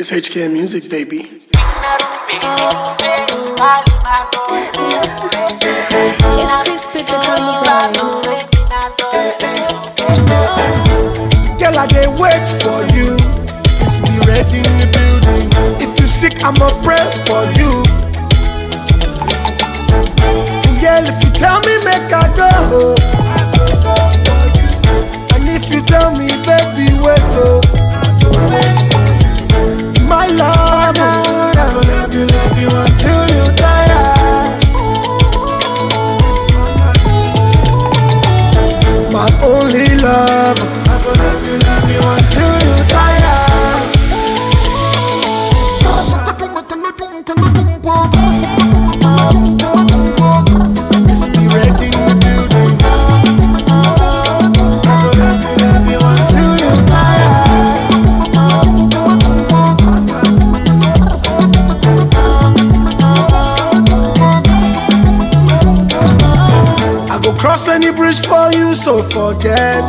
It's HK Music, baby. It's Chris Pickett on the vibe. Girl, I dey wait for you. It's me ready in the building. If you sick, I'ma pray for you. And girl, if you tell me make I go, I go for you. And if you tell me baby wait oh, I go wait for you. My love, I go love you until you tire. My only love, I go love you until you tire. It's me ready in the building. I go love you until you tire. I go cross any bridge for you, so forget.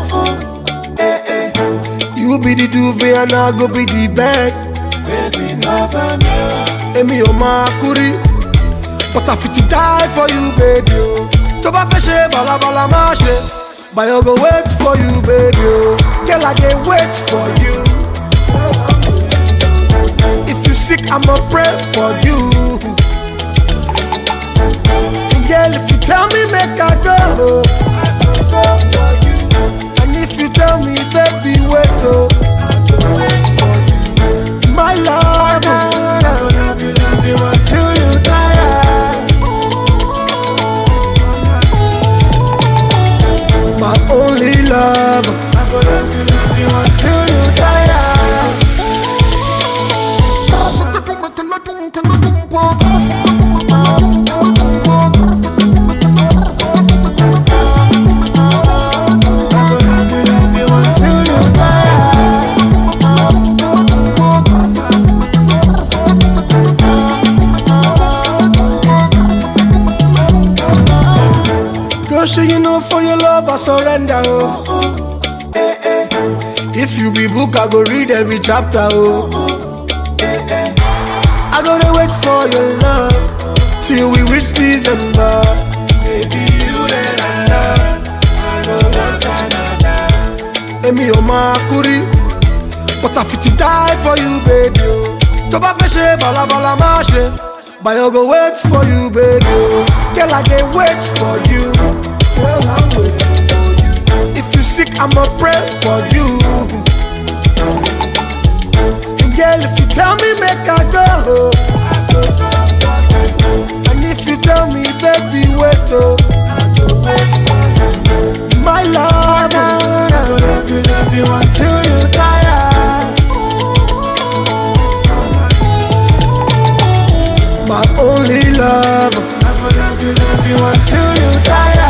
You be the duvet and I go be the bed. Baby, love me. Emi o ma kuri, but I fit to die for you, baby. Toba feshe bala bala mashe, but I go wait for you, baby. Girl, I dey wait for you. If you sick, I'ma pray for you. Girl, if you tell me make I go, I go for you. And if you tell me baby wait oh, I go wait for you. My love, I go love you until you tire. My only love, I go love you until you tire. Sure you know for your love I surrender oh. If you be book I go read every chapter oh. I gotta wait for your love till we reach December. Baby you that I love, I know what another. Emi o ma kuri, but I fit to die for you baby oh. Toba feshe bala bala mashe, but I go wait for you baby. Girl I dey wait for you. Girl, I'm waiting for you. If you sick, I'ma pray for you. And girl, if you tell me make I go, I go for you. And if you tell me baby wait oh, I go wait for you. My love, I go love you until you tire. My only love, I go love you until you tire.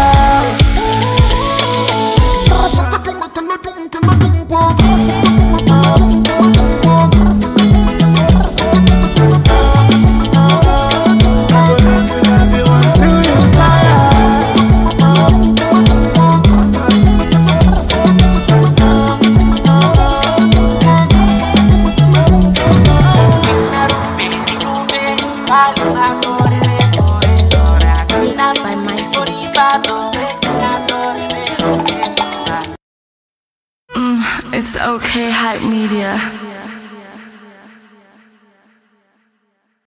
It's okay, Hype Media.